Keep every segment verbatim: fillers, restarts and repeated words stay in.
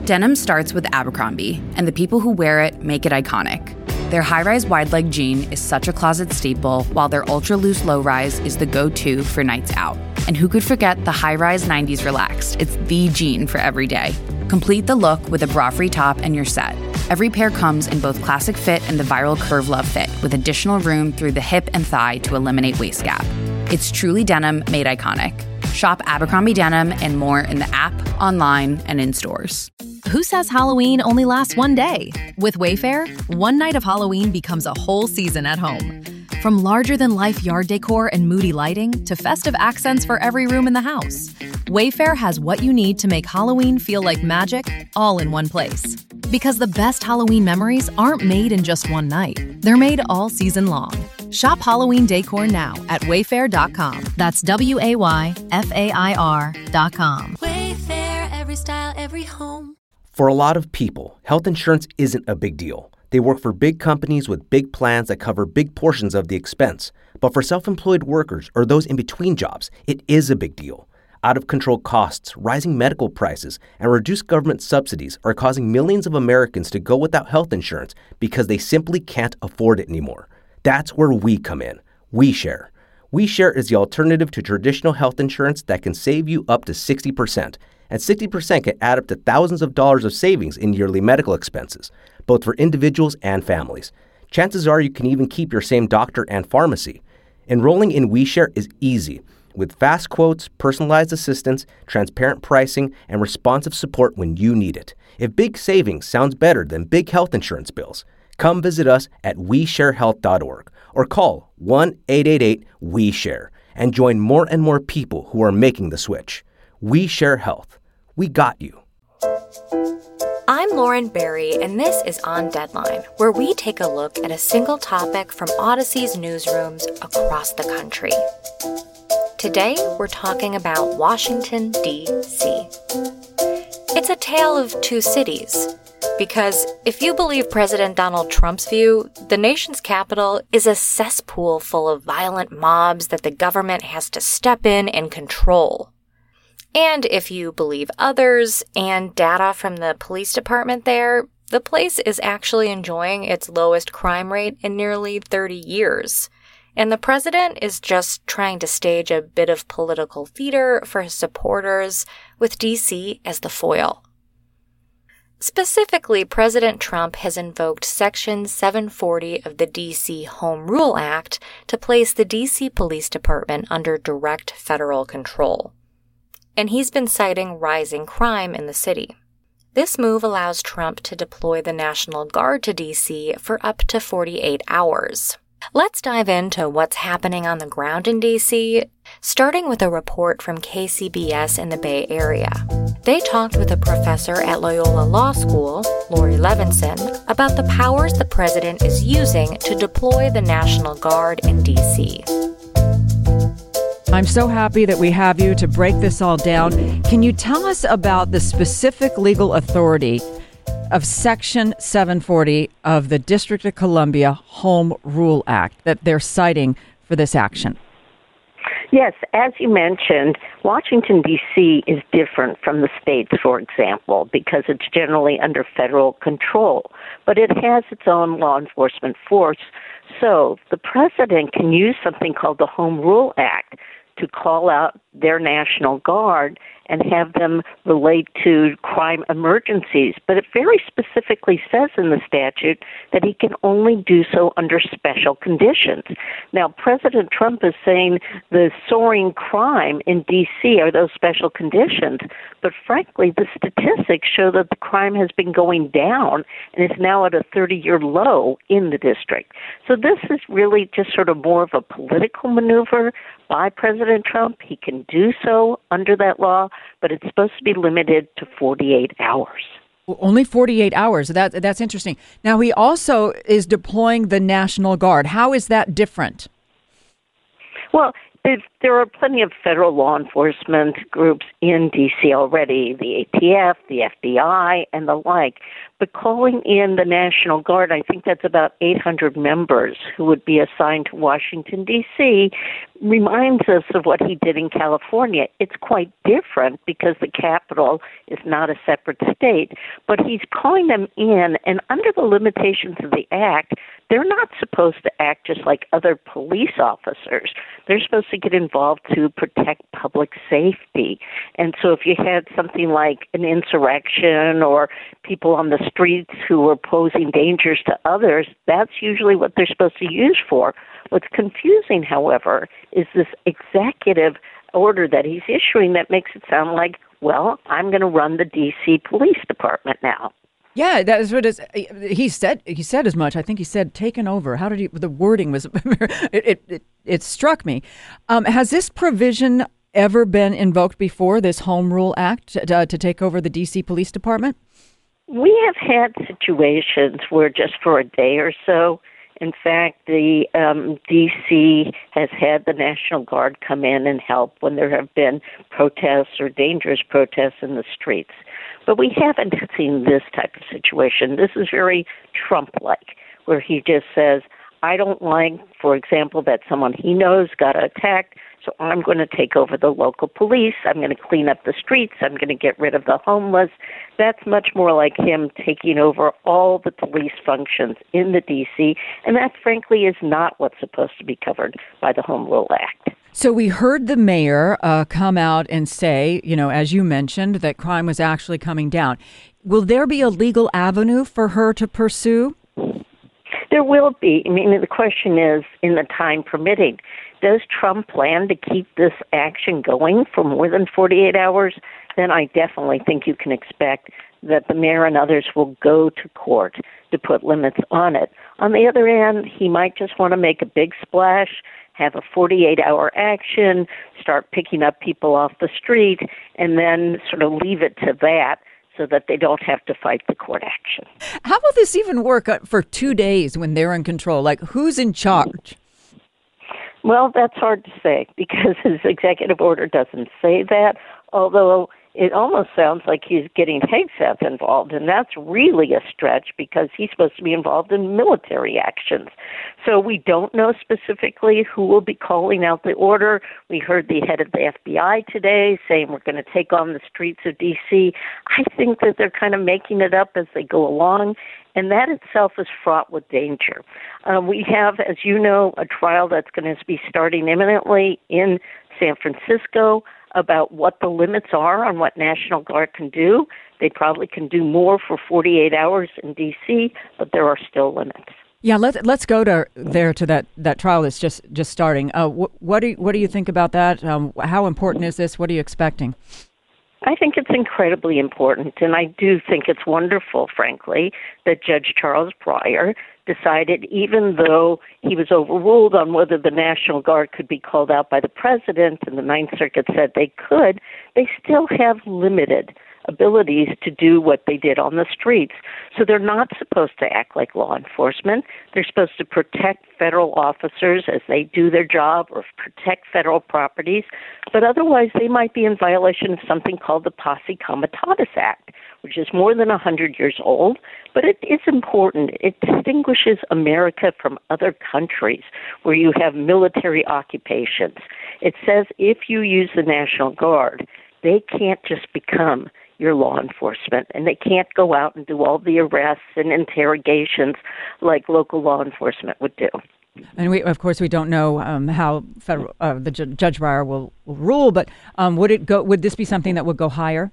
Denim starts with Abercrombie, and the people who wear it make it iconic. Their high-rise wide-leg jean is such a closet staple, while their ultra-loose low-rise is the go-to for nights out. And who could forget the high-rise nineties Relaxed? It's the jean for every day. Complete the look with a bra-free top and you're set. Every pair comes in both classic fit and the viral Curve Love fit, with additional room through the hip and thigh to eliminate waist gap. It's truly denim made iconic. Shop Abercrombie Denim and more in the app, online, and in stores. Who says Halloween only lasts one day? With Wayfair, one night of Halloween becomes a whole season at home. From larger-than-life yard decor and moody lighting to festive accents for every room in the house, Wayfair has what you need to make Halloween feel like magic, all in one place. Because the best Halloween memories aren't made in just one night. They're made all season long. Shop Halloween decor now at wayfair dot com. That's W A Y F A I R dot com. Wayfair, every style, every home. For a lot of people, health insurance isn't a big deal. They work for big companies with big plans that cover big portions of the expense. But for self-employed workers or those in between jobs, it is a big deal. Out-of-control costs, rising medical prices, and reduced government subsidies are causing millions of Americans to go without health insurance because they simply can't afford it anymore. That's where we come in. WeShare. WeShare is the alternative to traditional health insurance that can save you up to sixty percent. And sixty percent can add up to thousands of dollars of savings in yearly medical expenses, both for individuals and families. Chances are you can even keep your same doctor and pharmacy. Enrolling in WeShare is easy, with fast quotes, personalized assistance, transparent pricing, and responsive support when you need it. If big savings sounds better than big health insurance bills, come visit us at we share health dot org or call one eight eight eight W E share and join more and more people who are making the switch. We Share Health. We got you. I'm Lauren Barry, and this is On Deadline, where we take a look at a single topic from Odyssey's newsrooms across the country. Today, we're talking about Washington, D C It's a tale of two cities, because if you believe President Donald Trump's view, the nation's capital is a cesspool full of violent mobs that the government has to step in and control. And if you believe others and data from the police department there, the place is actually enjoying its lowest crime rate in nearly thirty years. And the president is just trying to stage a bit of political theater for his supporters, with D C as the foil. Specifically, President Trump has invoked Section seven forty of the D C Home Rule Act to place the D C Police Department under direct federal control. And he's been citing rising crime in the city. This move allows Trump to deploy the National Guard to D C for up to forty-eight hours. Let's dive into what's happening on the ground in D C, starting with a report from K C B S in the Bay Area. They talked with a professor at Loyola Law School, Lori Levinson, about the powers the president is using to deploy the National Guard in D C. I'm so happy that we have you to break this all down. Can you tell us about the specific legal authority of Section seven forty of the District of Columbia Home Rule Act that they're citing for this action? Yes, as you mentioned, Washington, D C is different from the states, for example, because it's generally under federal control, but it has its own law enforcement force. So the president can use something called the Home Rule Act to call out their National Guard and have them relate to crime emergencies. But it very specifically says in the statute that he can only do so under special conditions. Now, President Trump is saying the soaring crime in D C are those special conditions, but frankly, the statistics show that the crime has been going down and is now at a thirty-year low in the district. So this is really just sort of more of a political maneuver by President Trump. He can do so under that law, but it's supposed to be limited to forty-eight hours. Well, only forty-eight hours. That, that's interesting. Now, he also is deploying the National Guard. How is that different? Well, They've, there are plenty of federal law enforcement groups in D C already, the A T F, the F B I, and the like. But calling in the National Guard, I think that's about eight hundred members who would be assigned to Washington, D C, reminds us of what he did in California. It's quite different because the capital is not a separate state, but he's calling them in, and under the limitations of the Act, they're not supposed to act just like other police officers. They're supposed to get involved to protect public safety. And so if you had something like an insurrection or people on the streets who were posing dangers to others, that's usually what they're supposed to use for. What's confusing, however, is this executive order that he's issuing that makes it sound like, well, I'm going to run the D C Police Department now. Yeah, that is what it's, he said. He said as much. I think he said taken over. How did he? The wording was. it, it it it struck me. Um, has this provision ever been invoked before? This Home Rule Act uh, to take over the D C Police Department? We have had situations where just for a day or so. In fact, the um, D C has had the National Guard come in and help when there have been protests or dangerous protests in the streets. But we haven't seen this type of situation. This is very Trump-like, where he just says, I don't like, for example, that someone he knows got attacked, so I'm going to take over the local police. I'm going to clean up the streets. I'm going to get rid of the homeless. That's much more like him taking over all the police functions in the D C, and that, frankly, is not what's supposed to be covered by the Home Rule Act. So we heard the mayor uh, come out and say, you know, as you mentioned, that crime was actually coming down. Will there be a legal avenue for her to pursue? There will be. I mean, the question is, in the time permitting, does Trump plan to keep this action going for more than forty-eight hours? Then I definitely think you can expect that the mayor and others will go to court to put limits on it. On the other hand, he might just want to make a big splash, have a forty-eight hour action, start picking up people off the street, and then sort of leave it to that so that they don't have to fight the court action. How will this even work for two days when they're in control? Like, who's in charge? Well, that's hard to say because his executive order doesn't say that, although it almost sounds like he's getting Hegseth involved, and that's really a stretch because he's supposed to be involved in military actions. So we don't know specifically who will be calling out the order. We heard the head of the F B I today saying we're going to take on the streets of D C. I think that they're kind of making it up as they go along, and that itself is fraught with danger. Um, we have, as you know, a trial that's going to be starting imminently in San Francisco about what the limits are on what National Guard can do. They probably can do more for forty-eight hours in D C, but there are still limits. Yeah, let's let's go to there to that, that trial that's just just starting. Uh, wh- what do you, what do you think about that? Um, how important is this? What are you expecting? I think it's incredibly important, and I do think it's wonderful, frankly, that Judge Charles Breyer decided, even though he was overruled on whether the National Guard could be called out by the president, and the Ninth Circuit said they could, they still have limited abilities to do what they did on the streets. So they're not supposed to act like law enforcement. They're supposed to protect federal officers as they do their job or protect federal properties. But otherwise, they might be in violation of something called the Posse Comitatus Act, which is more than one hundred years old. But it is important. It distinguishes America from other countries where you have military occupations. It says if you use the National Guard, they can't just become your law enforcement, and they can't go out and do all the arrests and interrogations like local law enforcement would do. And we, of course, we don't know um, how federal uh, the Ju- Judge Breyer will, will rule, but um, would it go? Would this be something that would go higher?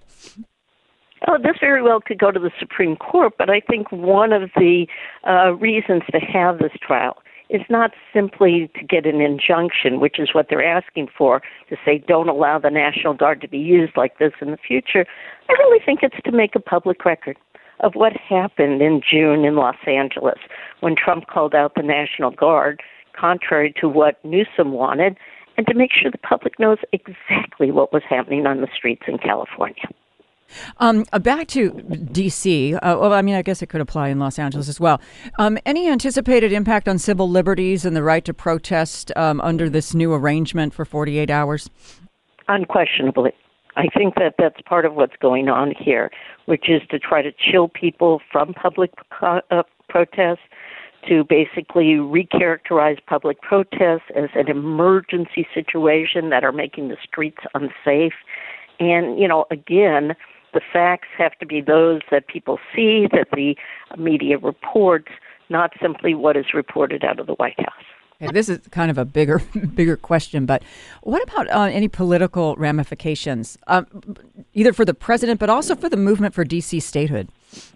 Oh, this very well could go to the Supreme Court, but I think one of the uh, reasons to have this trial is not simply to get an injunction, which is what they're asking for, to say don't allow the National Guard to be used like this in the future. I really think it's to make a public record of what happened in June in Los Angeles when Trump called out the National Guard, contrary to what Newsom wanted, and to make sure the public knows exactly what was happening on the streets in California. Um, uh, back to D C. Uh, well, I mean, I guess it could apply in Los Angeles as well. Um, any anticipated impact on civil liberties and the right to protest um, under this new arrangement for forty-eight hours? Unquestionably. I think that that's part of what's going on here, which is to try to chill people from public uh, protests, to basically recharacterize public protests as an emergency situation that are making the streets unsafe. And, you know, again, the facts have to be those that people see, that the media reports, not simply what is reported out of the White House. Okay, this is kind of a bigger bigger question, but what about uh, any political ramifications, um, either for the president, but also for the movement for D C statehood?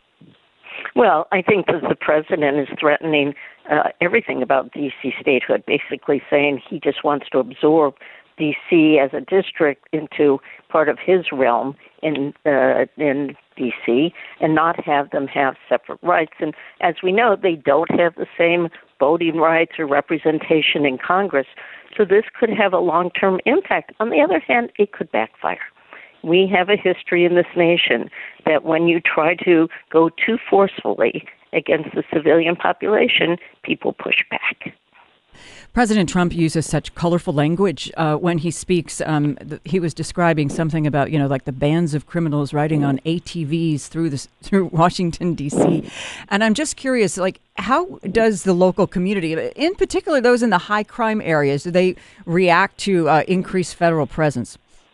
Well, I think that the president is threatening uh, everything about D C statehood, basically saying he just wants to absorb D C as a district into part of his realm in uh, in D C and not have them have separate rights. And as we know, they don't have the same voting rights or representation in Congress. So this could have a long-term impact. On the other hand, it could backfire. We have a history in this nation that when you try to go too forcefully against the civilian population, people push back. President Trump uses such colorful language uh, when he speaks. Um, th- he was describing something about, you know, like the bands of criminals riding on A T Vs through this through Washington, D C. And I'm just curious, like, how does the local community, in particular those in the high crime areas, do they react to uh, increased federal presence?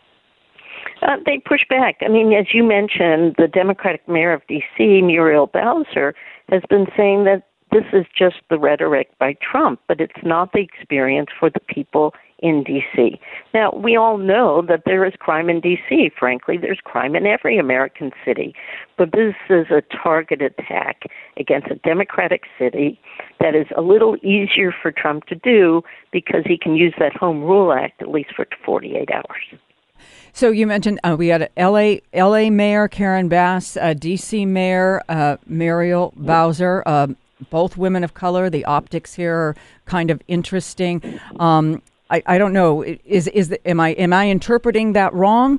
Uh, they push back. I mean, as you mentioned, the Democratic mayor of D C, Muriel Bowser, has been saying that this is just the rhetoric by Trump, but it's not the experience for the people in D C. Now, we all know that there is crime in D C. Frankly, there's crime in every American city. But this is a targeted attack against a democratic city that is a little easier for Trump to do because he can use that Home Rule Act at least for forty-eight hours. So you mentioned uh, we had L A L A Mayor Karen Bass, uh, D C Mayor uh, Muriel Bowser, uh, both women of color. The optics here are kind of interesting. Um, I, I don't know. Is is the, am I am I interpreting that wrong?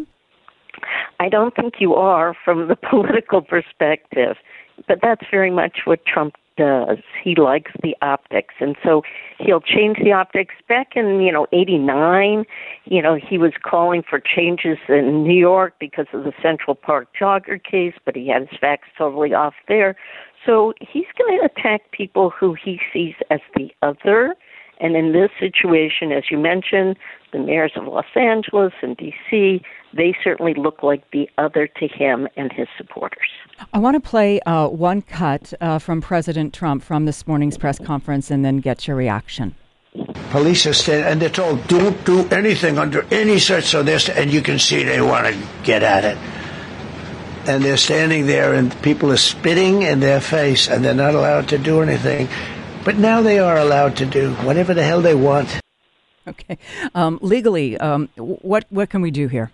I don't think you are from the political perspective, but that's very much what Trump does. He likes the optics, and so he'll change the optics. Back in, you know, eighty-nine, you know, he was calling for changes in New York because of the Central Park jogger case, but he had his facts totally off there. So he's going to attack people who he sees as the other. And in this situation, as you mentioned, the mayors of Los Angeles and D C, they certainly look like the other to him and his supporters. I want to play uh, one cut uh, from President Trump from this morning's press conference and then get your reaction. Police are standing, and they're told, don't do anything under any such, so they're, st- and you can see they want to get at it. And they're standing there, and people are spitting in their face, and they're not allowed to do anything. But now they are allowed to do whatever the hell they want. Okay. Um, legally, um, what what can we do here?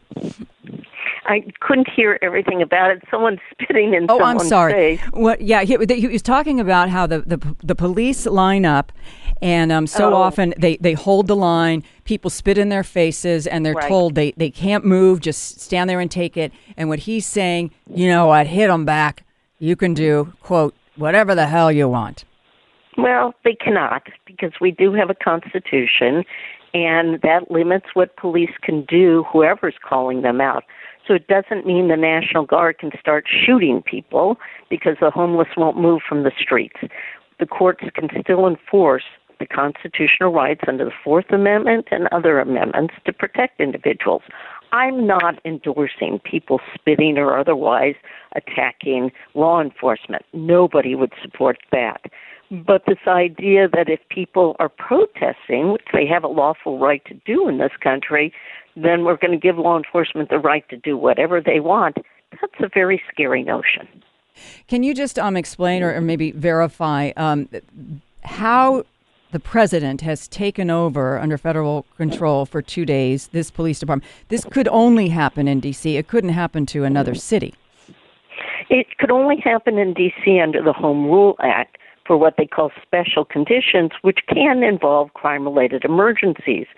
I couldn't hear everything about it. Someone's spitting in oh, someone's I'm sorry. face. What? Yeah, he, he was talking about how the, the, the police line up, and um, so oh. often they, they hold the line, people spit in their faces, and they're right. told they, they can't move, just stand there and take it. And what he's saying, you know what, hit them back. You can do, quote, whatever the hell you want. Well, they cannot, because we do have a constitution, and that limits what police can do, whoever's calling them out. So it doesn't mean the National Guard can start shooting people because the homeless won't move from the streets. The courts can still enforce the constitutional rights under the Fourth Amendment and other amendments to protect individuals. I'm not endorsing people spitting or otherwise attacking law enforcement. Nobody would support that. But this idea that if people are protesting, which they have a lawful right to do in this country, then we're going to give law enforcement the right to do whatever they want, that's a very scary notion. Can you just um, explain or, or maybe verify um, how the president has taken over under federal control for two days, this police department? This could only happen in D C. It couldn't happen to another city. It could only happen in D C under the Home Rule Act for what they call special conditions, which can involve crime-related emergencies.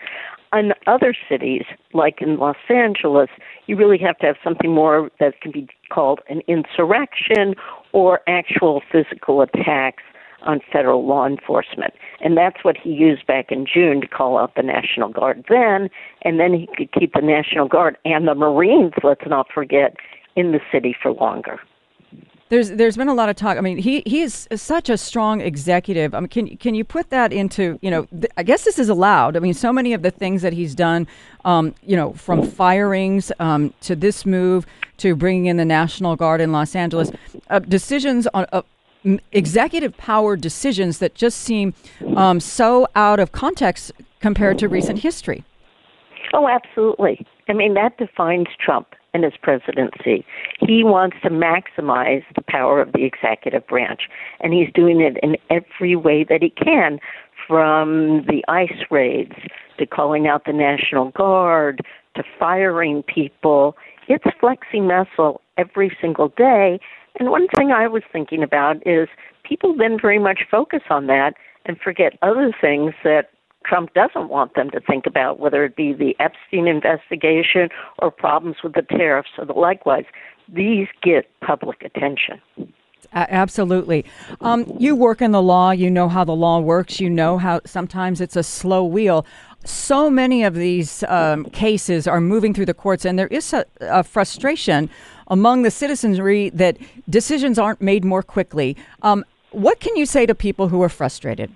In other cities, like in Los Angeles, you really have to have something more that can be called an insurrection or actual physical attacks on federal law enforcement. And that's what he used back in June to call out the National Guard then, and then he could keep the National Guard and the Marines, let's not forget, in the city for longer. There's there's been a lot of talk. I mean, he he is such a strong executive. I mean, can can you put that into, you know, th- I guess this is allowed. I mean, so many of the things that he's done, um, you know, from firings um, to this move to bringing in the National Guard in Los Angeles, uh, decisions on uh, executive power decisions that just seem um, so out of context compared to recent history. Oh, absolutely. I mean, that defines Trump and his presidency. He wants to maximize the power of the executive branch, and he's doing it in every way that he can, from the ICE raids to calling out the National Guard to firing people. It's flexing muscle every single day. And one thing I was thinking about is people then very much focus on that and forget other things that Trump doesn't want them to think about, whether it be the Epstein investigation or problems with the tariffs or the likewise. These get public attention. A- absolutely. Um, you work in the law. You know how the law works. You know how sometimes it's a slow wheel. So many of these um, cases are moving through the courts, and there is a, a frustration among the citizenry that decisions aren't made more quickly. Um, what can you say to people who are frustrated?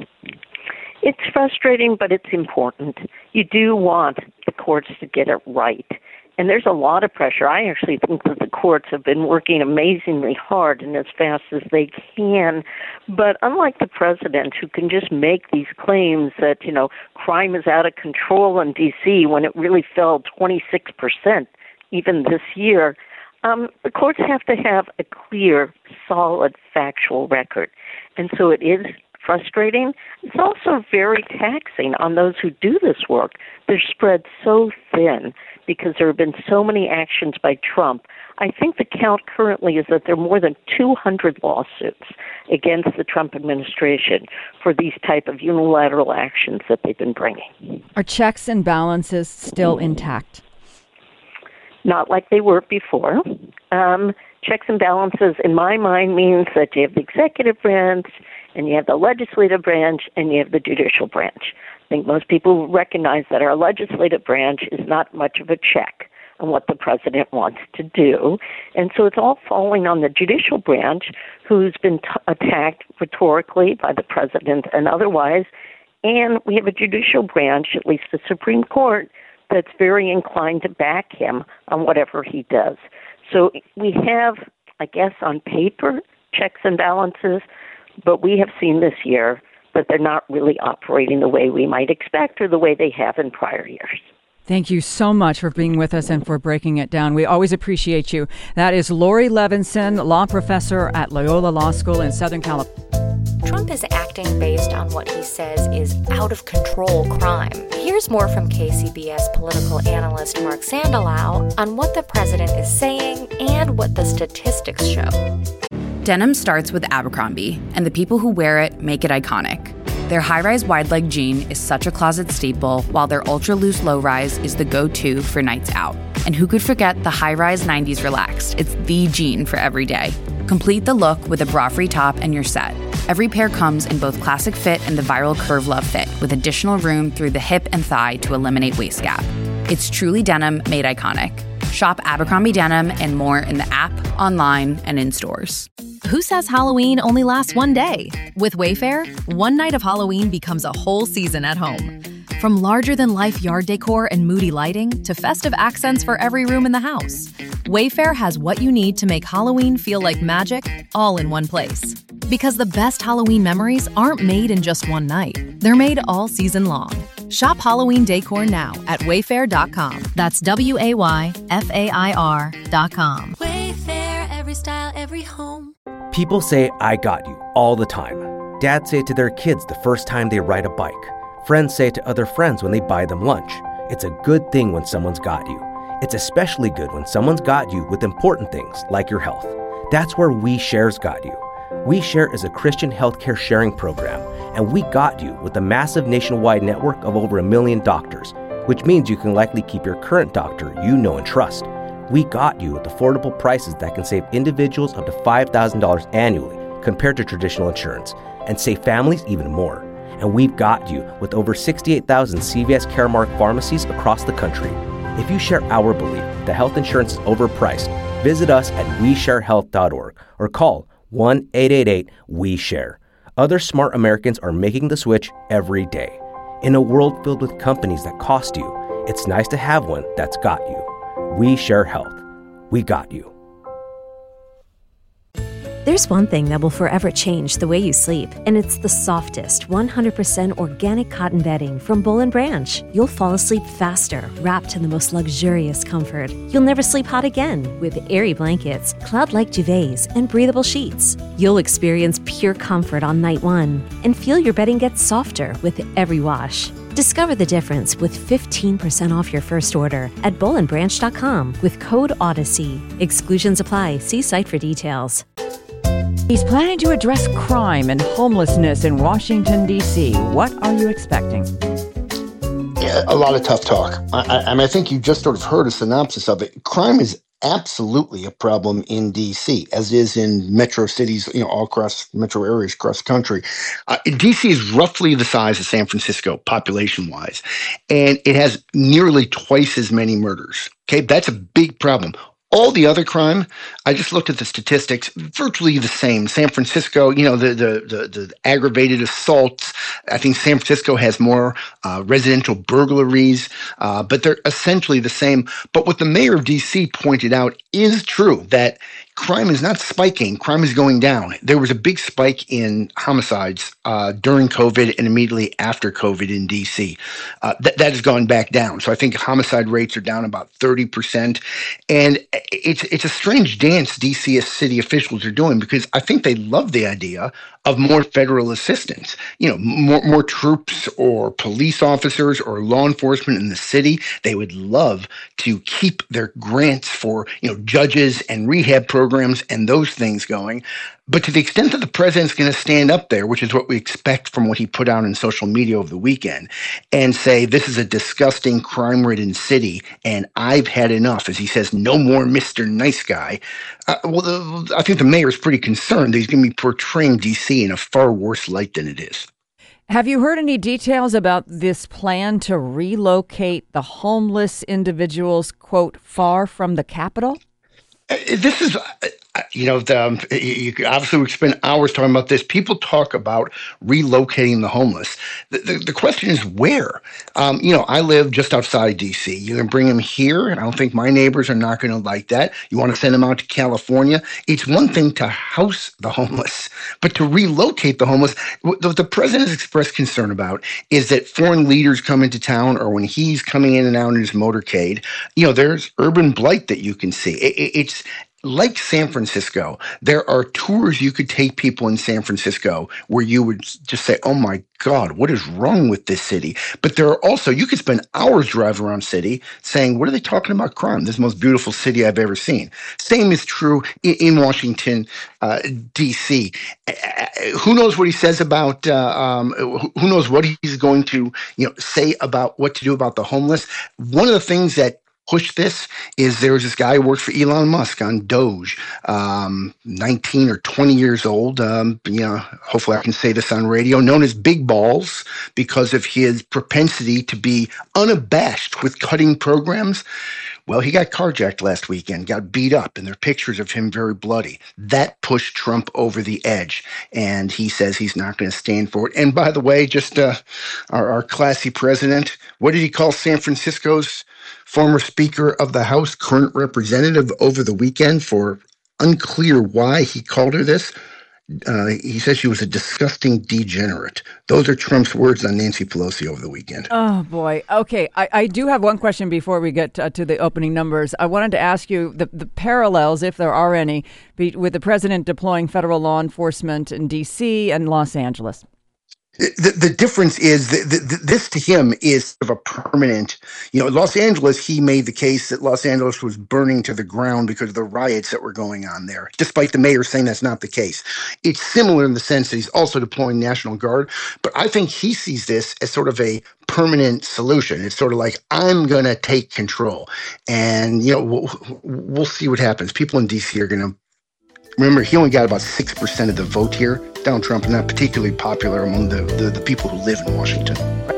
It's frustrating, but it's important. You do want the courts to get it right. And there's a lot of pressure. I actually think that the courts have been working amazingly hard and as fast as they can. But unlike the president, who can just make these claims that, you know, crime is out of control in D C when it really fell twenty-six percent even this year, um, the courts have to have a clear, solid, factual record. And so it is frustrating. It's also very taxing on those who do this work. They're spread so thin because there have been so many actions by Trump. I think the count currently is that there are more than two hundred lawsuits against the Trump administration for these type of unilateral actions that they've been bringing. Are checks and balances still intact? Not like they were before. Um, checks and balances, in my mind, means that you have the executive branch, and you have the legislative branch, and you have the judicial branch. I think most people recognize that our legislative branch is not much of a check on what the president wants to do. And so it's all falling on the judicial branch, who's been t- attacked rhetorically by the president and otherwise. And we have a judicial branch, at least the Supreme Court, that's very inclined to back him on whatever he does. So we have, I guess, on paper, checks and balances, but we have seen this year that they're not really operating the way we might expect or the way they have in prior years. Thank you so much for being with us and for breaking it down. We always appreciate you. That is Laurie Levenson, law professor at Loyola Law School in Southern California. Trump is acting based on what he says is out-of-control crime. Here's more from K C B S political analyst Mark Sandolau on what the president is saying and what the statistics show. Denim starts with Abercrombie, and the people who wear it make it iconic. Their high-rise wide-leg jean is such a closet staple, while their ultra-loose low-rise is the go-to for nights out. And who could forget the high-rise nineties Relaxed? It's the jean for every day. Complete the look with a bra-free top and you're set. Every pair comes in both classic fit and the viral Curve Love fit, with additional room through the hip and thigh to eliminate waist gap. It's truly denim made iconic. Shop Abercrombie Denim and more in the app, online, and in stores. Who says Halloween only lasts one day? With Wayfair, one night of Halloween becomes a whole season at home. From larger-than-life yard decor and moody lighting to festive accents for every room in the house, Wayfair has what you need to make Halloween feel like magic, all in one place. Because the best Halloween memories aren't made in just one night. They're made all season long. Shop Halloween decor now at wayfair dot com. That's W A Y F A I R dot com. Wayfair, every style, every home. People say, "I got you," all the time. Dads say it to their kids the first time they ride a bike. Friends say it to other friends when they buy them lunch. It's a good thing when someone's got you. It's especially good when someone's got you with important things like your health. That's where We Share's got you. We Share is a Christian healthcare sharing program, and we got you with a massive nationwide network of over a million doctors, which means you can likely keep your current doctor you know and trust. We got you with affordable prices that can save individuals up to five thousand dollars annually compared to traditional insurance, and save families even more. And we've got you with over sixty-eight thousand C V S Caremark pharmacies across the country. If you share our belief that health insurance is overpriced, visit us at we share health dot org or call one eight eight eight we share. Other smart Americans are making the switch every day. In a world filled with companies that cost you, it's nice to have one that's got you. We Share Health. We got you. There's one thing that will forever change the way you sleep, and it's the softest, one hundred percent organic cotton bedding from Boll and Branch. You'll fall asleep faster, wrapped in the most luxurious comfort. You'll never sleep hot again with airy blankets, cloud-like duvets, and breathable sheets. You'll experience pure comfort on night one and feel your bedding get softer with every wash. Discover the difference with fifteen percent off your first order at boll and branch dot com with code Odyssey. Exclusions apply. See site for details. He's planning to address crime and homelessness in Washington, D C. What are you expecting? Yeah, a lot of tough talk. I, I, I mean, I think you just sort of heard a synopsis of it. Crime is absolutely a problem in D C, as is in metro cities, you know, all across metro areas across the country. Uh, D C is roughly the size of San Francisco, population-wise, and it has nearly twice as many murders. Okay, that's a big problem. All the other crime, I just looked at the statistics, virtually the same. San Francisco, you know, the the the, the aggravated assaults. I think San Francisco has more uh, residential burglaries, uh, but they're essentially the same. But what the mayor of D C pointed out is true, that crime is not spiking, crime is going down. There was a big spike in homicides uh, during COVID and immediately after COVID in D C. Uh, th- that has gone back down. So I think homicide rates are down about thirty percent. And it's it's a strange dance D C city officials are doing, because I think they love the idea of more federal assistance, you know, more, more troops or police officers or law enforcement in the city. They would love to keep their grants for, you know, judges and rehab programs and those things going. But to the extent that the president's going to stand up there, which is what we expect from what he put out on social media over the weekend, and say, this is a disgusting crime-ridden city, and I've had enough, as he says, no more Mister Nice Guy. Uh, well, the, I think the mayor is pretty concerned that he's going to be portraying D C in a far worse light than it is. Have you heard any details about this plan to relocate the homeless individuals, quote, far from the Capitol? Uh, this is... Uh, You know, the, um, you obviously we spend hours talking about this. People talk about relocating the homeless. The, the, the question is where? Um, you know, I live just outside D C. You can bring them here, and I don't think my neighbors are not going to like that. You want to send them out to California? It's one thing to house the homeless, but to relocate the homeless, what the, the president has expressed concern about is that foreign leaders come into town, or when he's coming in and out in his motorcade, you know, there's urban blight that you can see. It, it, it's like San Francisco, there are tours you could take people in San Francisco where you would just say, oh my God, what is wrong with this city? But there are also, you could spend hours driving around city saying, what are they talking about crime? This is the most beautiful city I've ever seen. Same is true in, in Washington, uh, D C. Uh, who knows what he says about, uh, um, who knows what he's going to, you know, say about what to do about the homeless. One of the things that push this is there was this guy who worked for Elon Musk on Doge, um, nineteen or twenty years old. Um, you know, hopefully I can say this on radio, known as Big Balls because of his propensity to be unabashed with cutting programs. Well, he got carjacked last weekend, got beat up, and there are pictures of him very bloody. That pushed Trump over the edge, and he says he's not going to stand for it. And by the way, just uh, our, our classy president, what did he call San Francisco's former Speaker of the House, current representative, over the weekend for unclear why he called her this? Uh, he says she was a disgusting degenerate. Those are Trump's words on Nancy Pelosi over the weekend. Oh, boy. Okay. I, I do have one question before we get to, to the opening numbers. I wanted to ask you the, the parallels, if there are any, be, with the president deploying federal law enforcement in D C and Los Angeles. The, the difference is that this to him is sort of a permanent, you know, Los Angeles, he made the case that Los Angeles was burning to the ground because of the riots that were going on there, despite the mayor saying that's not the case. It's similar in the sense that he's also deploying National Guard, but I think he sees this as sort of a permanent solution. It's sort of like, I'm going to take control. And, you know, we'll, we'll see what happens. People in D C are going to, remember, he only got about six percent of the vote here. Donald Trump is not particularly popular among the, the, the people who live in Washington.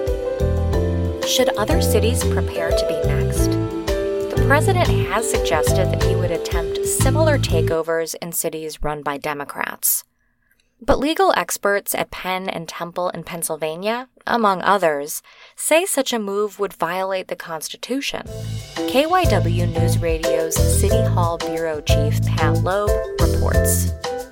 Should other cities prepare to be next? The president has suggested that he would attempt similar takeovers in cities run by Democrats. But legal experts at Penn and Temple in Pennsylvania, among others, say such a move would violate the Constitution. K Y W News Radio's City Hall Bureau Chief Pat Loeb reports.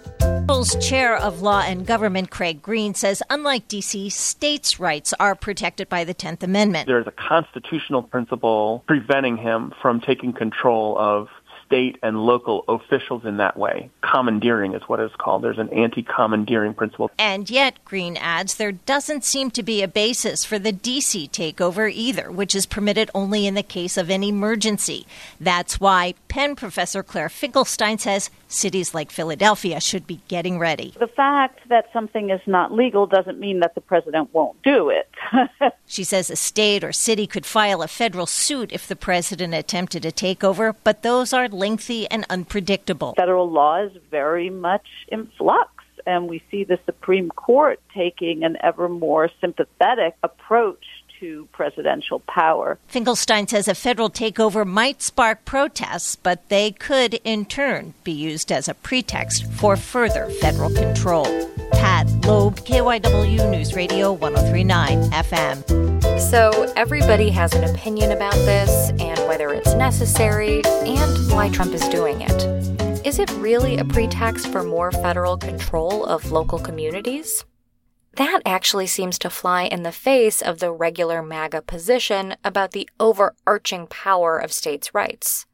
Chair of Law and Government Craig Green says, unlike D C, states' rights are protected by the tenth Amendment. There's a constitutional principle preventing him from taking control of state and local officials in that way. Commandeering is what it's called. There's an anti-commandeering principle. And yet, Green adds, there doesn't seem to be a basis for the D C takeover either, which is permitted only in the case of an emergency. That's why Penn professor Claire Finkelstein says cities like Philadelphia should be getting ready. The fact that something is not legal doesn't mean that the president won't do it. She says a state or city could file a federal suit if the president attempted a takeover, but those are lengthy and unpredictable. Federal law is very much in flux, and we see the Supreme Court taking an ever more sympathetic approach to presidential power. Finkelstein says a federal takeover might spark protests, but they could, in turn, be used as a pretext for further federal control. Pat Loeb, K Y W News Radio one oh three point nine F M. So everybody has an opinion about this and whether it's necessary and why Trump is doing it. Is it really a pretext for more federal control of local communities? That actually seems to fly in the face of the regular MAGA position about the overarching power of states' rights.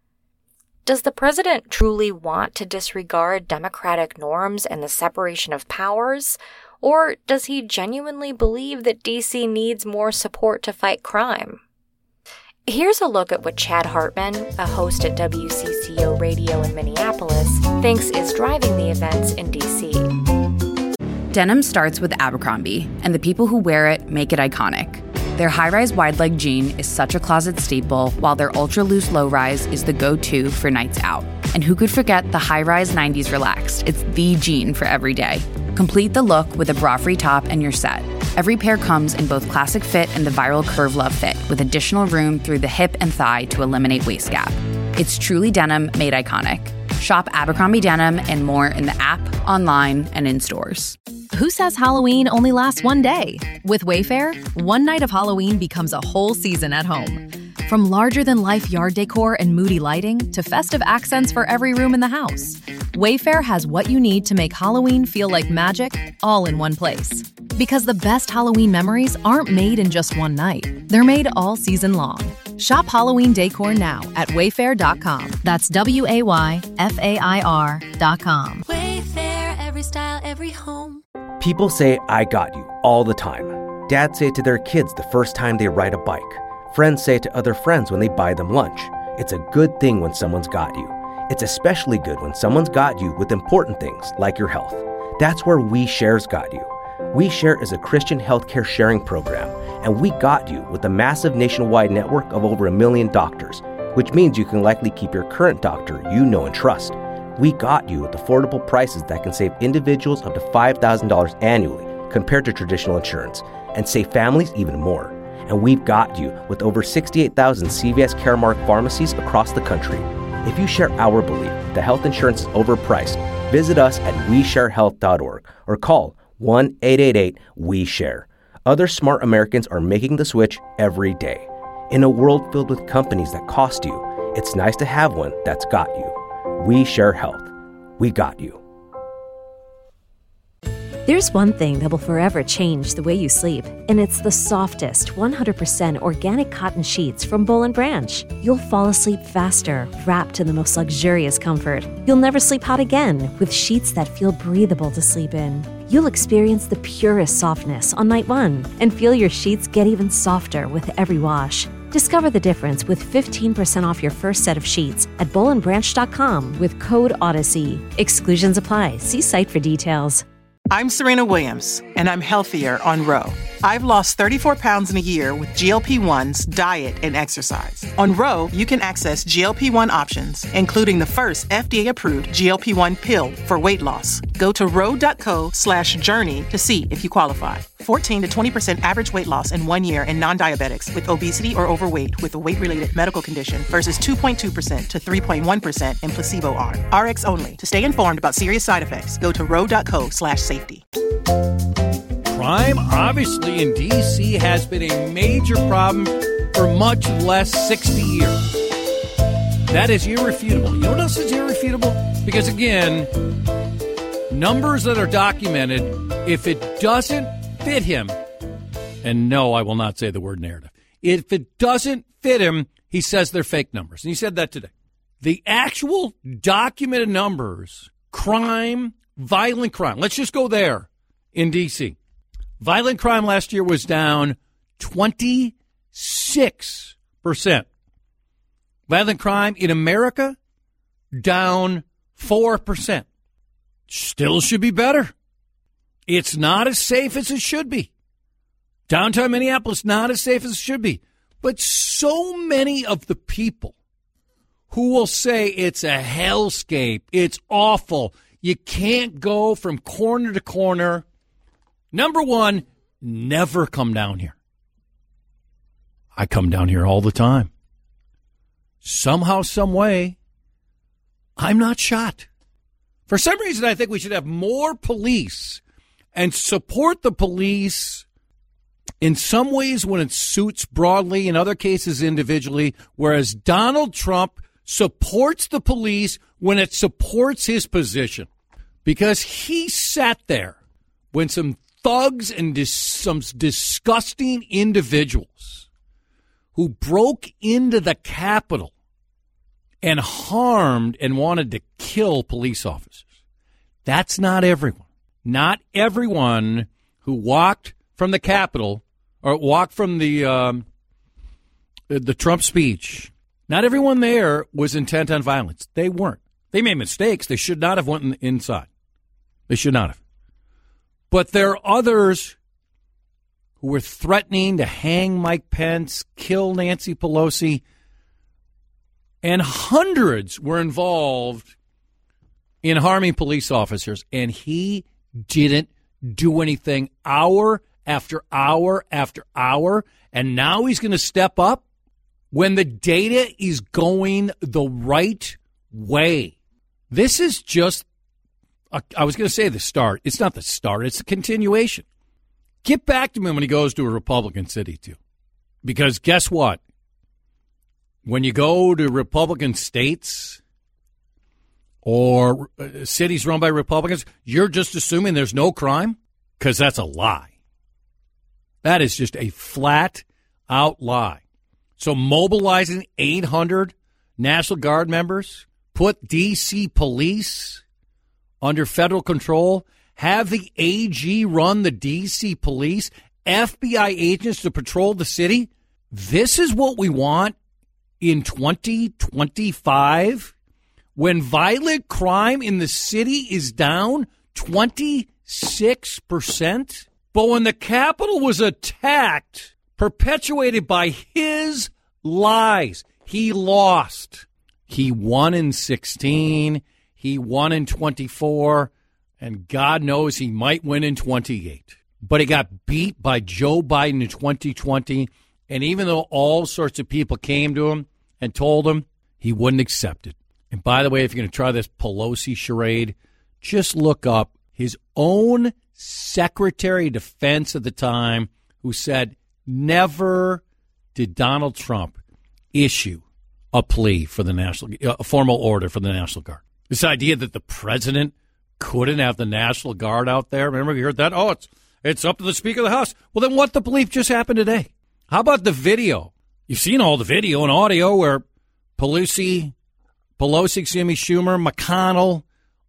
Does the president truly want to disregard democratic norms and the separation of powers? Or does he genuinely believe that D C needs more support to fight crime? Here's a look at what Chad Hartman, a host at W C C O Radio in Minneapolis, thinks is driving the events in D C. Denim starts with Abercrombie, and the people who wear it make it iconic. Their high-rise wide-leg jean is such a closet staple, while their ultra-loose low-rise is the go-to for nights out. And who could forget the high-rise nineties relaxed? It's the jean for every day. Complete the look with a bra-free top and you're set. Every pair comes in both classic fit and the viral Curve Love fit, with additional room through the hip and thigh to eliminate waist gap. It's truly denim made iconic. Shop Abercrombie Denim and more in the app, online, and in stores. Who says Halloween only lasts one day? With Wayfair, one night of Halloween becomes a whole season at home. From larger-than-life yard decor and moody lighting to festive accents for every room in the house, Wayfair has what you need to make Halloween feel like magic, all in one place. Because the best Halloween memories aren't made in just one night. They're made all season long. Shop Halloween decor now at wayfair dot com. That's W A Y F A I R dot com. Wayfair, every style, every home. People say, I got you, all the time. Dads say it to their kids the first time they ride a bike. Friends say it to other friends when they buy them lunch. It's a good thing when someone's got you. It's especially good when someone's got you with important things like your health. That's where We Share's got you. We Share is a Christian healthcare sharing program, and we got you with a massive nationwide network of over a million doctors, which means you can likely keep your current doctor you know and trust. We got you with affordable prices that can save individuals up to five thousand dollars annually compared to traditional insurance, and save families even more. And we've got you with over sixty-eight thousand C V S Caremark pharmacies across the country. If you share our belief that health insurance is overpriced, visit us at we share health dot org or call one eight eight eight we share. Other smart Americans are making the switch every day. In a world filled with companies that cost you, it's nice to have one that's got you. We Share Health. We got you. There's one thing that will forever change the way you sleep, and it's the softest, one hundred percent organic cotton sheets from Boll and Branch. You'll fall asleep faster, wrapped in the most luxurious comfort. You'll never sleep hot again with sheets that feel breathable to sleep in. you'll experience the purest softness on night one and feel your sheets get even softer with every wash. Discover the difference with fifteen percent off your first set of sheets at boll and branch dot com with code Odyssey. Exclusions apply. See site for details. I'm Serena Williams, and I'm healthier on Ro. I've lost thirty-four pounds in a year with G L P ones, diet, and exercise. On Ro, you can access G L P one options, including the first F D A-approved G L P one pill for weight loss. Go to ro.co slash journey to see if you qualify. fourteen to twenty percent average weight loss in one year in non-diabetics with obesity or overweight with a weight-related medical condition versus two point two percent to three point one percent in placebo arm. R X only. To stay informed about serious side effects, go to ro.co slash safety. Crime, obviously, in D C has been a major problem for much less sixty years. That is irrefutable. You know what else is irrefutable? Because, again, numbers that are documented, if it doesn't fit him, and no, I will not say the word narrative. If it doesn't fit him, he says they're fake numbers. And he said that today. The actual documented numbers, crime, violent crime, let's just go there in D C. Violent crime last year was down twenty-six percent. Violent crime in America, down four percent. Still should be better. It's not as safe as it should be. Downtown Minneapolis, not as safe as it should be. But so many of the people who will say it's a hellscape, it's awful, you can't go from corner to corner. Number one, never come down here. I come down here all the time. Somehow, some way, I'm not shot. For some reason, I think we should have more police and support the police in some ways when it suits broadly, in other cases individually, whereas Donald Trump supports the police when it supports his position. Because he sat there when some thugs and dis- some disgusting individuals who broke into the Capitol and harmed and wanted to kill police officers. That's not everyone. Not everyone who walked from the Capitol or walked from the um, the Trump speech. Not everyone there was intent on violence. They weren't. They made mistakes. They should not have went in, inside. They should not have. But there are others who were threatening to hang Mike Pence, kill Nancy Pelosi, and hundreds were involved in harming police officers, and he didn't do anything hour after hour after hour, and now he's going to step up when the data is going the right way. This is just, a, I was going to say the start. It's not the start. It's the continuation. Get back to him when he goes to a Republican city, too. Because guess what? When you go to Republican states or cities run by Republicans, you're just assuming there's no crime? Because that's a lie. That is just a flat-out lie. So mobilizing eight hundred National Guard members, put D C police under federal control, have the A G run the D C police, F B I agents to patrol the city. This is what we want in twenty twenty-five, when violent crime in the city is down twenty-six percent. But when the Capitol was attacked, perpetuated by his lies, he lost. He won in sixteen. He won in twenty-four. And God knows he might win in twenty-eight. But he got beat by Joe Biden in twenty twenty. And even though all sorts of people came to him and told him, he wouldn't accept it. And by the way, if you're going to try this Pelosi charade, just look up his own Secretary of Defense at the time, who said never did Donald Trump issue a plea for the National, a formal order for the National Guard. This idea that the president couldn't have the National Guard out there. Remember, we heard that? Oh, it's it's up to the Speaker of the House. Well, then what the bleep just happened today? How about the video? You've seen all the video and audio where Pelosi, Pelosi, excuse me, Schumer, McConnell,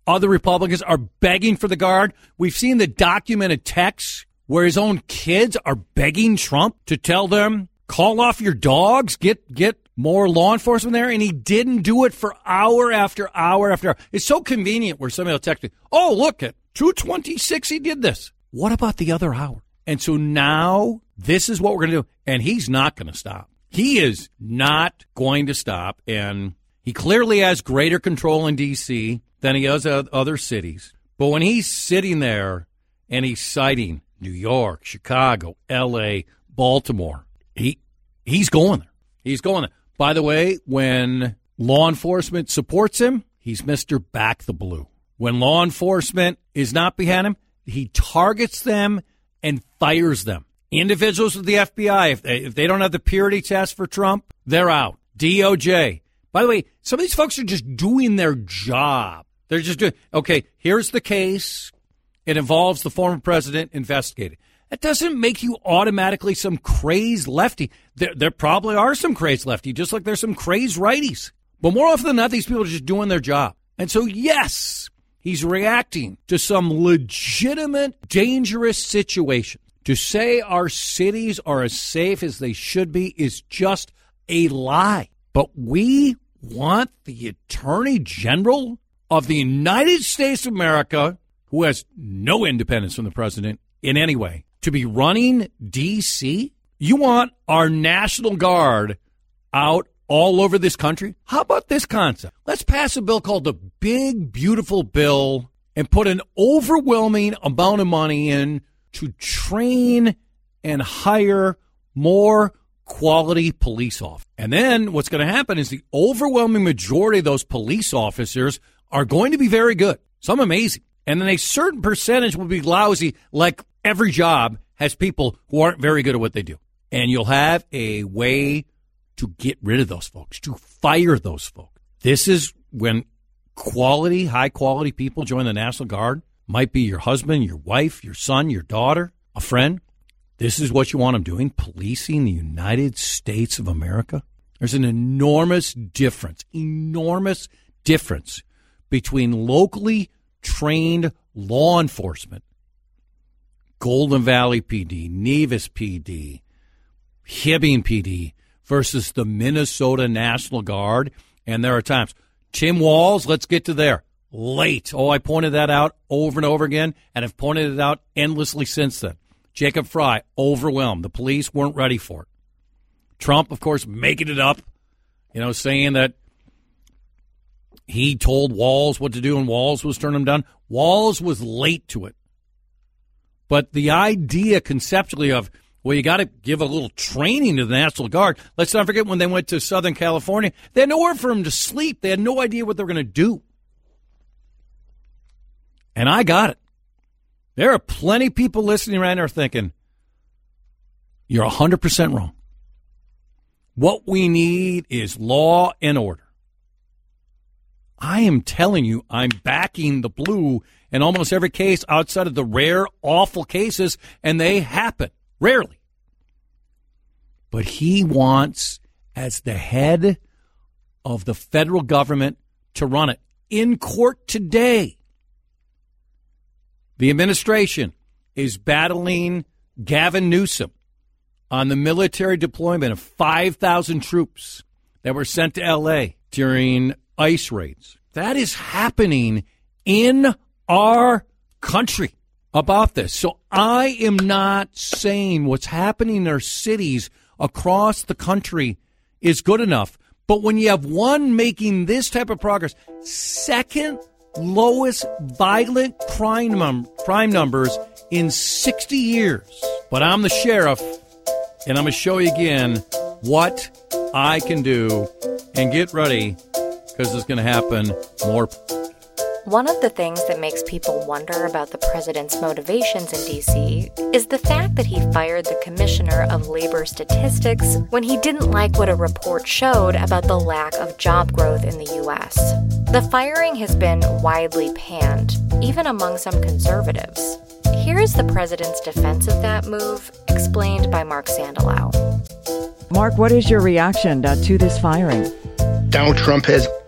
other Republicans are begging for the guard. We've seen the documented texts where his own kids are begging Trump to tell them, call off your dogs, get get more law enforcement there, and he didn't do it for hour after hour after hour. It's so convenient where somebody will text me, oh, look, at two twenty-six he did this. What about the other hour? And so now this is what we're going to do, and he's not going to stop. He is not going to stop, and he clearly has greater control in D C than he has at other cities. But when he's sitting there and he's citing New York, Chicago, L A, Baltimore, he he's going there. He's going there. By the way, when law enforcement supports him, he's Mister Back the Blue. When law enforcement is not behind him, he targets them and fires them. Individuals with the F B I, if they, if they don't have the purity test for Trump, they're out. D O J. By the way, some of these folks are just doing their job. They're just doing, okay, here's the case. It involves the former president investigated. That doesn't make you automatically some crazed lefty. There, there probably are some crazed lefty, just like there's some crazed righties. But more often than not, these people are just doing their job. And so, yes, he's reacting to some legitimate, dangerous situation. To say our cities are as safe as they should be is just a lie. But we want the Attorney General of the United States of America, who has no independence from the president in any way, to be running D C? You want our National Guard out all over this country? How about this concept? Let's pass a bill called the Big Beautiful Bill and put an overwhelming amount of money in to train and hire more quality police officers. And then what's going to happen is the overwhelming majority of those police officers are going to be very good, some amazing. And then a certain percentage will be lousy, like every job has people who aren't very good at what they do. And you'll have a way to get rid of those folks, to fire those folks. This is when quality, high-quality people join the National Guard. Might be your husband, your wife, your son, your daughter, a friend. This is what you want them doing, policing the United States of America. There's an enormous difference, enormous difference between locally trained law enforcement, Golden Valley P D, Nevis P D, Hibbing P D, versus the Minnesota National Guard. And there are times, Tim Walz, let's get to there. Late. Oh, I pointed that out over and over again, and have pointed it out endlessly since then. Jacob Frey, overwhelmed. The police weren't ready for it. Trump, of course, making it up, you know, saying that he told Walz what to do and Walz was turning him down. Walz was late to it. But the idea conceptually of, well, you got to give a little training to the National Guard. Let's not forget when they went to Southern California, they had nowhere for them to sleep. They had no idea what they were going to do. And I got it. There are plenty of people listening right now thinking, you're one hundred percent wrong. What we need is law and order. I am telling you, I'm backing the blue in almost every case outside of the rare, awful cases, and they happen. Rarely. But he wants, as the head of the federal government, to run it. In court today, the administration is battling Gavin Newsom on the military deployment of five thousand troops that were sent to L A during ICE raids. That is happening in our country about this. So I am not saying what's happening in our cities across the country is good enough. But when you have one making this type of progress, second lowest violent crime, num- crime numbers in sixty years. But I'm the sheriff, and I'm going to show you again what I can do. And get ready, because it's going to happen more. One of the things that makes people wonder about the president's motivations in D C is the fact that he fired the Commissioner of Labor Statistics when he didn't like what a report showed about the lack of job growth in the U S. The firing has been widely panned, even among some conservatives. Here is the president's defense of that move, explained by Mark Sandelau. Mark, what is your reaction uh, to this firing? Donald Trump has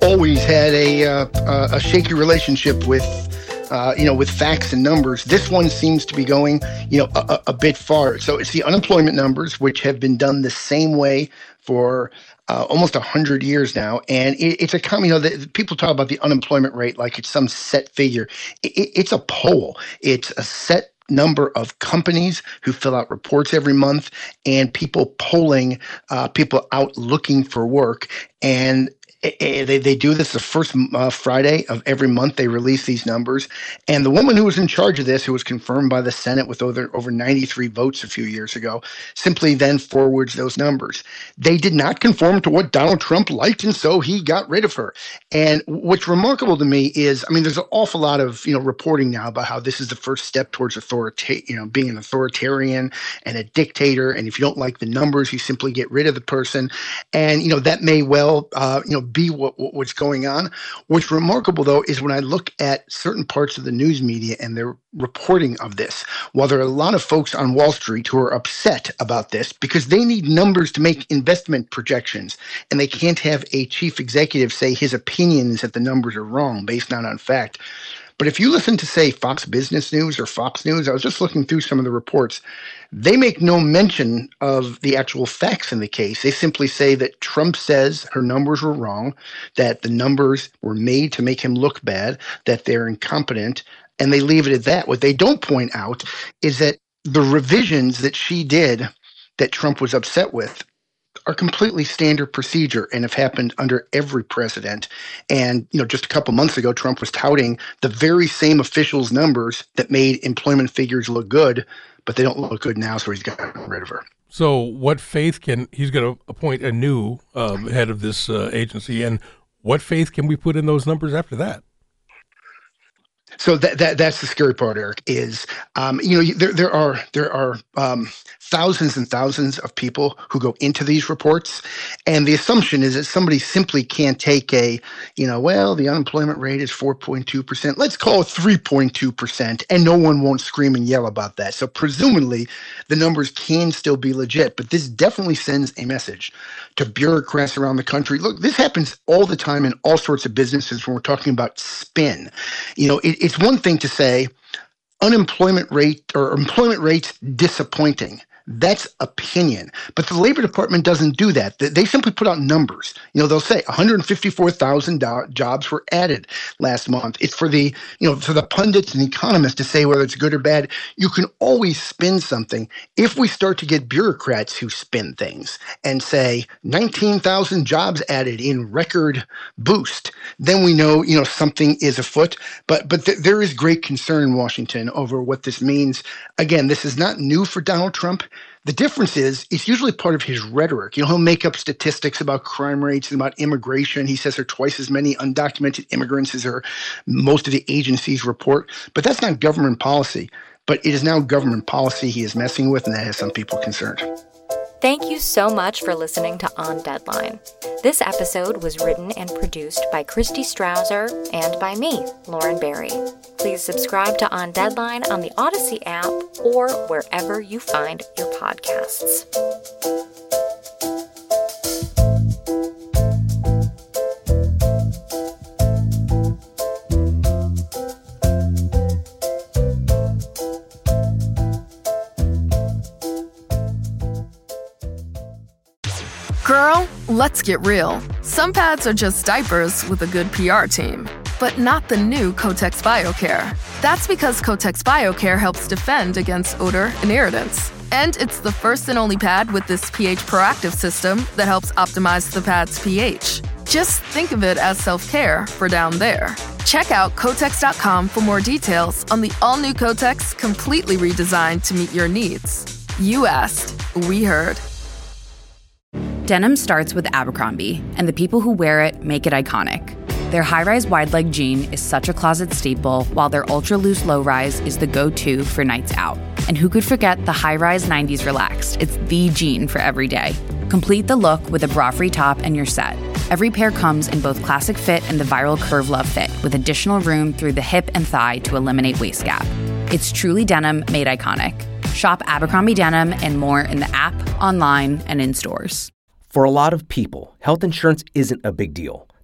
always had a uh, a shaky relationship with uh, you know with facts and numbers. This one seems to be going you know a, a bit far. So it's the unemployment numbers, which have been done the same way for uh, almost a hundred years now, and it, it's a com- you know the, people talk about the unemployment rate like it's some set figure. It, it, it's a poll. It's a set number of companies who fill out reports every month and people polling uh, people out looking for work. And They they do this the first uh, Friday of every month. They release these numbers. And the woman who was in charge of this, who was confirmed by the Senate with over, over ninety-three votes a few years ago, simply then forwards those numbers. They did not conform to what Donald Trump liked, and so he got rid of her. And what's remarkable to me is, I mean, there's an awful lot of you know reporting now about how this is the first step towards authorita- you know, being an authoritarian and a dictator. And if you don't like the numbers, you simply get rid of the person. And you know that may well uh, you know. be what, what what's going on. What's remarkable, though, is when I look at certain parts of the news media and their reporting of this, while there are a lot of folks on Wall Street who are upset about this because they need numbers to make investment projections, and they can't have a chief executive say his opinion is that the numbers are wrong based not on fact. But if you listen to, say, Fox Business News or Fox News, I was just looking through some of the reports, they make no mention of the actual facts in the case. They simply say that Trump says her numbers were wrong, that the numbers were made to make him look bad, that they're incompetent, and they leave it at that. What they don't point out is that the revisions that she did that Trump was upset with are completely standard procedure and have happened under every president. And, you know, just a couple months ago, Trump was touting the very same officials' numbers that made employment figures look good, but they don't look good now, so he's gotten rid of her. So what faith can, he's going to appoint a new uh, head of this uh, agency, and what faith can we put in those numbers after that? So that, that that's the scary part, Eric, is, um, you know, there there are there are um, thousands and thousands of people who go into these reports. And the assumption is that somebody simply can't take a, you know, well, the unemployment rate is four point two percent. Let's call it three point two percent. And no one won't scream and yell about that. So presumably the numbers can still be legit. But this definitely sends a message to bureaucrats around the country. Look, this happens all the time in all sorts of businesses when we're talking about spin. You know, it, it's one thing to say unemployment rate or employment rates disappointing. That's opinion. But the Labor Department doesn't do that. They simply put out numbers. You know, they'll say one hundred fifty-four thousand jobs were added last month. It's for the, you know, for the pundits and economists to say whether it's good or bad. You can always spin something. If we start to get bureaucrats who spin things and say nineteen thousand jobs added in record boost, then we know, you know, something is afoot. But but th- there is great concern in Washington over what this means. Again, this is not new for Donald Trump. The difference is it's usually part of his rhetoric. You know, he'll make up statistics about crime rates and about immigration. He says there are twice as many undocumented immigrants as are most of the agencies report. But that's not government policy. But it is now government policy he is messing with, and that has some people concerned. Thank you so much for listening to On Deadline. This episode was written and produced by Christy Strouser and by me, Lauren Barry. Please subscribe to On Deadline on the Odyssey app or wherever you find your podcasts. Girl, let's get real. Some pads are just diapers with a good P R team, but not the new Kotex BioCare. That's because Kotex BioCare helps defend against odor and irritants. And it's the first and only pad with this pH proactive system that helps optimize the pad's pH. Just think of it as self-care for down there. Check out Kotex dot com for more details on the all-new Kotex, completely redesigned to meet your needs. You asked, we heard. Denim starts with Abercrombie, and the people who wear it make it iconic. Their high-rise wide-leg jean is such a closet staple, while their ultra-loose low-rise is the go-to for nights out. And who could forget the high-rise nineties Relaxed? It's the jean for every day. Complete the look with a bra-free top and you're set. Every pair comes in both classic fit and the viral Curve Love fit, with additional room through the hip and thigh to eliminate waist gap. It's truly denim made iconic. Shop Abercrombie Denim and more in the app, online, and in stores. For a lot of people, health insurance isn't a big deal.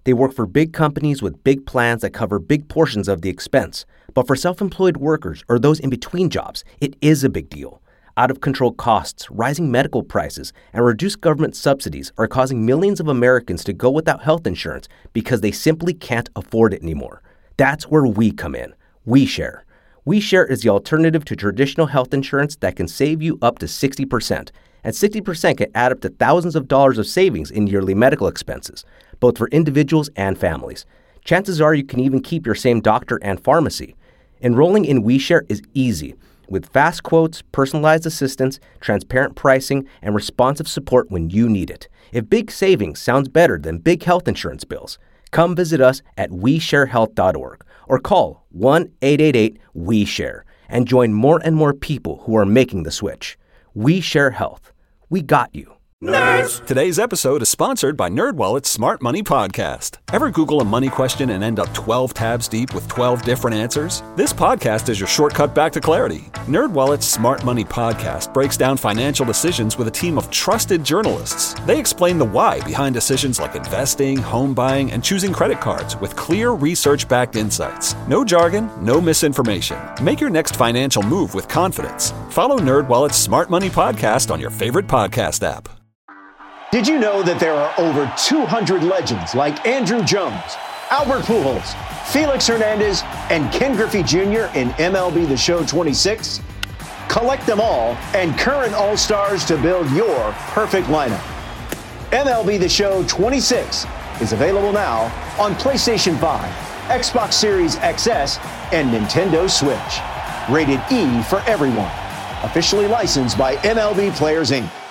They work for big companies with big plans that cover big portions of the expense. But for self-employed workers or those in between jobs, it is a big deal. Out-of-control costs, rising medical prices, and reduced government subsidies are causing millions of Americans to go without health insurance because they simply can't afford it anymore. That's where we come in. WeShare. WeShare is the alternative to traditional health insurance that can save you up to sixty percent. And sixty percent can add up to thousands of dollars of savings in yearly medical expenses, both for individuals and families. Chances are you can even keep your same doctor and pharmacy. Enrolling in WeShare is easy, with fast quotes, personalized assistance, transparent pricing, and responsive support when you need it. If big savings sounds better than big health insurance bills, come visit us at we share health dot org or call one eight eight eight we share and join more and more people who are making the switch. We Share Health. We got you. Nerds! Today's episode is sponsored by NerdWallet's Smart Money Podcast. Ever Google a money question and end up twelve tabs deep with twelve different answers? This podcast is your shortcut back to clarity. NerdWallet's Smart Money Podcast breaks down financial decisions with a team of trusted journalists. They explain the why behind decisions like investing, home buying, and choosing credit cards with clear research-backed insights. No jargon, no misinformation. Make your next financial move with confidence. Follow NerdWallet's Smart Money Podcast on your favorite podcast app. Did you know that there are over two hundred legends like Andrew Jones, Albert Pujols, Felix Hernandez, and Ken Griffey Junior in M L B The Show twenty-six? Collect them all and current All-Stars to build your perfect lineup. M L B The Show twenty-six is available now on PlayStation five, Xbox Series X S, and Nintendo Switch. Rated E for everyone. Officially licensed by M L B Players, Incorporated.